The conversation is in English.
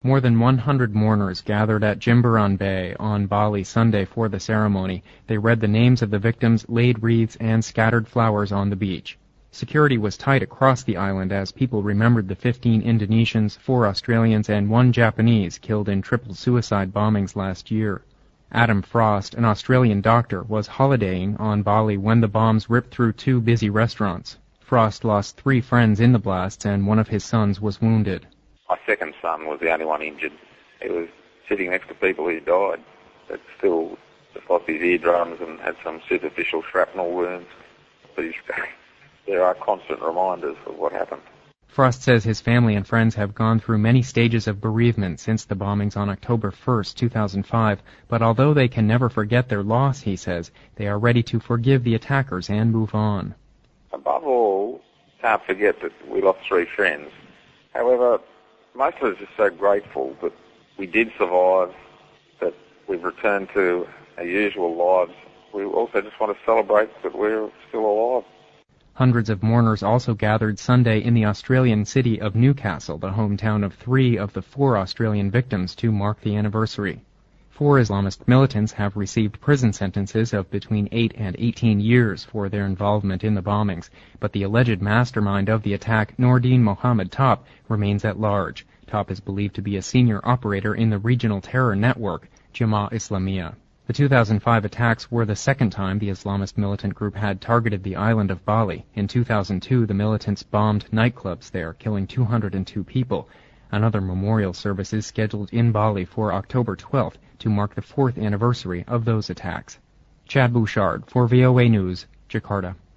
More than 100 mourners gathered at Jimbaran Bay on Bali Sunday for the ceremony. They read the names of the victims, laid wreaths, and scattered flowers on the beach. Security was tight across the island as people remembered the 15 Indonesians, 4 Australians, and 1 Japanese killed in triple suicide bombings last year. Adam Frost, an Australian doctor, was holidaying on Bali when the bombs ripped through 2 busy restaurants. Frost lost 3 friends in the blasts, and one of his sons was wounded. My second son was the only one injured. He was sitting next to people who died, but still lost his eardrums and had some superficial shrapnel wounds. But there are constant reminders of what happened. Frost says his family and friends have gone through many stages of bereavement since the bombings on October 1, 2005, but although they can never forget their loss, he says, they are ready to forgive the attackers and move on. Above all, can't forget that we lost 3 friends. However, most of us are so grateful that we did survive, that we've returned to our usual lives. We also just want to celebrate that we're still alive. Hundreds of mourners also gathered Sunday in the Australian city of Newcastle, the hometown of 3 of the 4 Australian victims, to mark the anniversary. 4 Islamist militants have received prison sentences of between 8 and 18 years for their involvement in the bombings, but the alleged mastermind of the attack, Noordin Mohammed Top, remains at large. Top is believed to be a senior operator in the regional terror network, Jemaah Islamiyah. The 2005 attacks were the second time the Islamist militant group had targeted the island of Bali. In 2002, the militants bombed nightclubs there, killing 202 people. Another memorial service is scheduled in Bali for October 12th to mark the 4th anniversary of those attacks. Chad Bouchard for VOA News, Jakarta.